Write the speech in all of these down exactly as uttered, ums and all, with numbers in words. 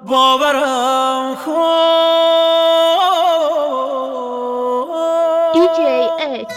باورم کن. دی جی اچ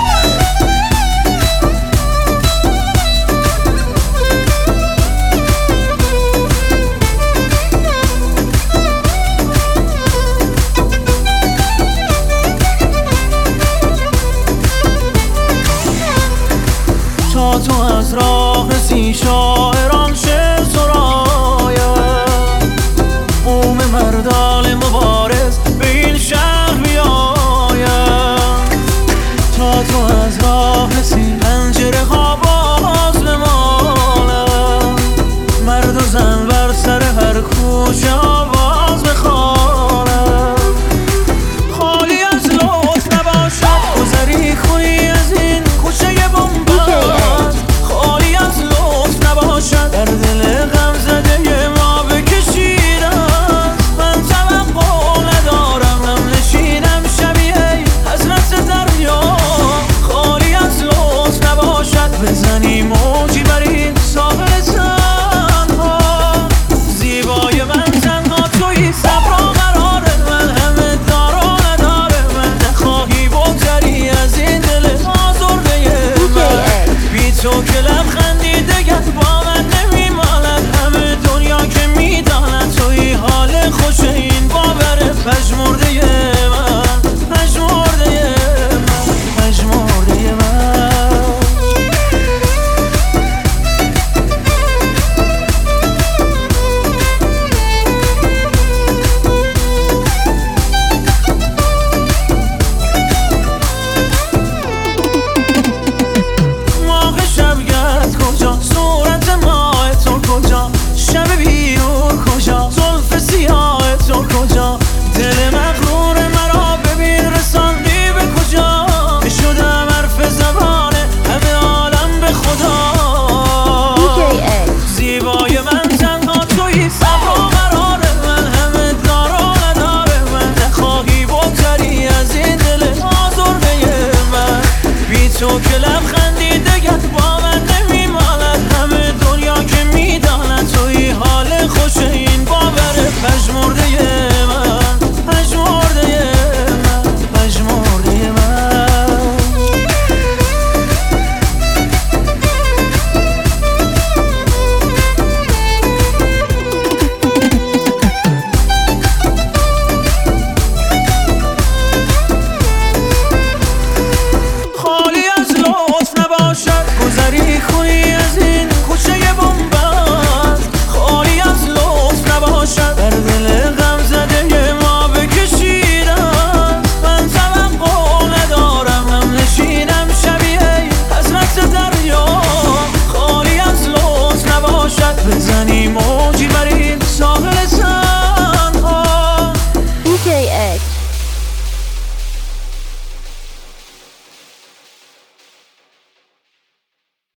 تا تو از راه سی شاعران چه سرایم، قوم مردان مبارز به این شهر بیایم. تا تو از راه سی پنجره ها باز بمانم، مرد و زن بر سر هر کوچه آواز بخوانم. خالی از لطف نباشد گذری کنی از این کوچه بنبست، خالی از لطف نباشد در دل غم زده ما بکشید است. من توقع ندارم هم نشینم شبیه حضرت دریا، خالی از لطف نباشد بزنی موجی بر این ساحل تنها. زیبای من تنها تویی، صبر و قرار من همه دار و نداره. من نخواهی بگذری از این دل آزرده من، بی تو که لبخندی دگر با من نمیماند. همه دنیا که میداند توی حال خوش این باور پژمرده من، پژمرده من، پژمرده من. ماه شبگرد کجا، صورت ماه تو کجا، شب بیرون کجا، زلف سیاه تو کجا. دل مغرور مرا ببین رساندی به کجا، شدم حرف زبان همه عالم به خدا. دی جی اچ زیبای من تنها تویی، صبر و قرار من همه دار و نداره. من نخواهی بگذری از این دل آزرده من، بی تو که لبخند